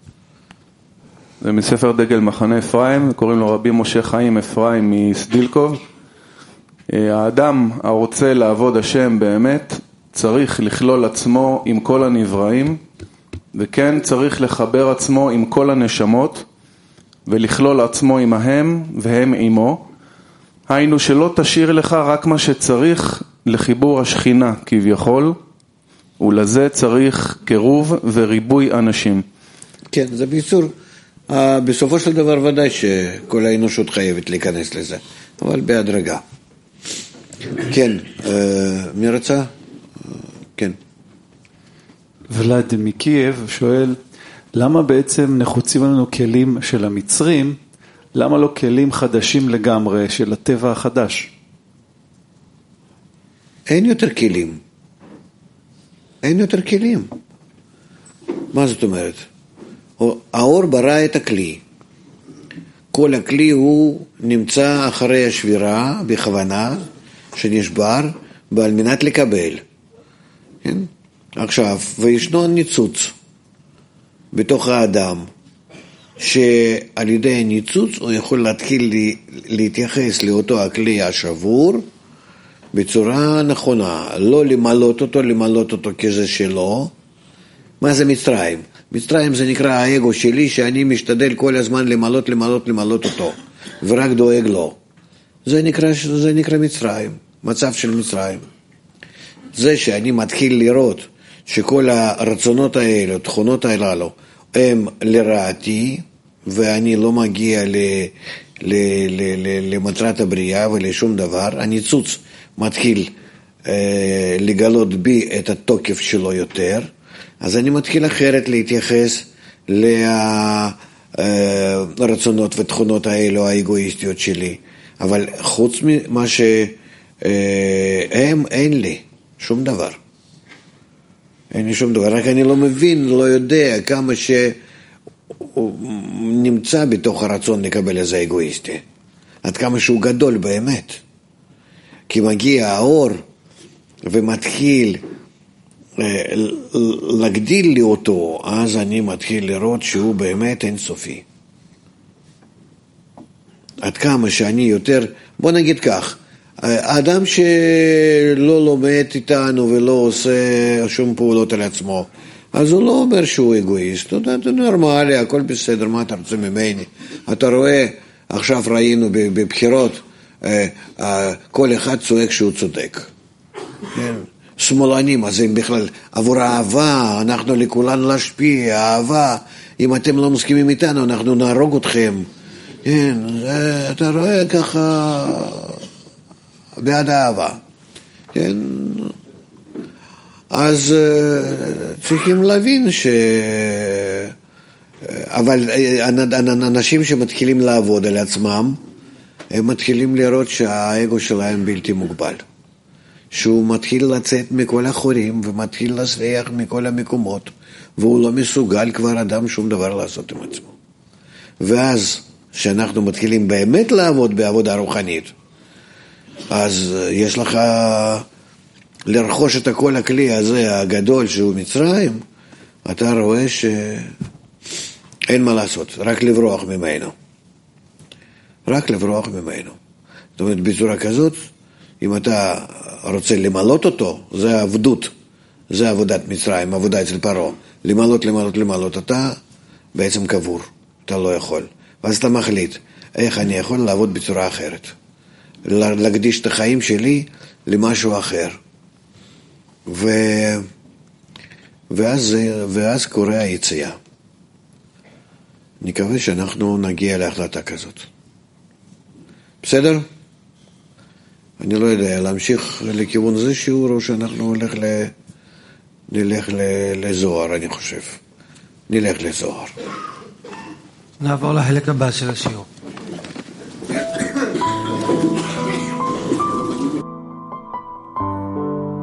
זה מספר דגל מחנה אפרים, קוראים לו רבי משה חיים אפרים מסדילקוב. האדם הרוצה לעבוד השם באמת צריך לכלול עצמו עם כל הנבראים, וכן צריך לחבר עצמו עם כל הנשמות ולכלול עצמו עמהם והם עמו. היינו שלא תשאיר לך רק מה שצריך לחיבור השכינה כביכול, ולזה צריך קירוב וריבוי אנשים. כן, זה ביצור בסופו של דבר ודאי שכל האנושות חייבת להיכנס לזה, אבל בהדרגה. כן, מי רצה? כן. ולד מקייב שואל, למה בעצם נחוצים לנו כלים של המצרים, למה לא כלים חדשים לגמרי של הטבע החדש? אין יותר כלים. אין יותר כלים. מה זאת אומרת? האור ברא את הכלי. כל הכלי הוא נמצא אחרי השבירה בכוונה שנשבר על מנת לקבל. כן? עכשיו, וישנו ניצוץ בתוך האדם, שעל ידי הניצוץ הוא יכול להתחיל להתייחס לאותו הכלי השבור בצורה נכונה, לא למלות אותו כזה שלו. מה זה מצרים? מצרים זה נקרא האגו שלי, שאני משתדל כל הזמן למלות אותו, ורק דואג לו. זה נקרא מצרים, מצב של מצרים. זה שאני מתחיל לראות שכל הרצונות האלה, תכונות הללו, הם לרעתי, ואני לא מגיע למטרת הבריאה ולשום דבר, הניצוץ מתחיל לגלות בי את התוקף שלו יותר, אז אני מתחיל אחרת להתייחס לרצונות ותכונות האלו האגואיסטיות שלי. אבל חוץ ממה שהם, אין לי שום דבר. אין לי שום דבר, רק אני לא מבין, לא יודע כמה שנמצא בתוך הרצון לקבל איזה אגואיסטי. עד כמה שהוא גדול באמת. כי מגיע האור ומתחיל להגדיל לי אותו, אז אני מתחיל לראות שהוא באמת אינסופי. עד כמה שאני יותר, בוא נגיד כך, האדם שלא לומד איתנו ולא עושה שום פעולות על עצמו, אז הוא לא אומר שהוא אגואיסט, הוא נורמלי, הכל בסדר, מה אתה רוצה ממני? אתה רואה, עכשיו ראינו בבחירות, כל אחד צועק שהוא צודק. שמאלנים, אז הם בכלל עבור האהבה, אנחנו לכולנו להשפיע, האהבה, אם אתם לא מסכימים איתנו, אנחנו נהרוג אתכם. כן, אתה רואה ככה בעד האהבה. כן, אז צריכים להבין אבל אנשים שמתחילים לעבוד על עצמם, הם מתחילים לראות שהאגו שלהם בלתי מוגבל. שהוא מתחיל לצאת מכל החורים ומתחיל להסריח מכל המקומות, והוא לא מסוגל כבר אדם שום דבר לעשות עם עצמו. ואז שאנחנו מתחילים באמת לעבוד בעבודה רוחנית, אז יש לך לרכוש את כל הכלי הזה הגדול שהוא מצרים, אתה רואה שאין מה לעשות, רק לברוח ממנו. רק לברוח ממנו. זאת אומרת, בצורה כזאת, אם אתה רוצה למלות אותו, זה עבדות, זה עבודת מצרים, עבודה אצל פרעה. למלות, אתה בעצם קבור, אתה לא יכול. ואז אתה מחליט, איך אני יכול לעבוד בצורה אחרת. להקדיש את החיים שלי למשהו אחר. ואז קורה היציאה. נקווה שאנחנו נגיע להחלטה כזאת. בסדר? אני לא יודע, להמשיך לכיוון זה שיעור, או שאנחנו נלך לזוהר, אני חושב. נלך לזוהר. נעבור לחלק הבא של השיעור.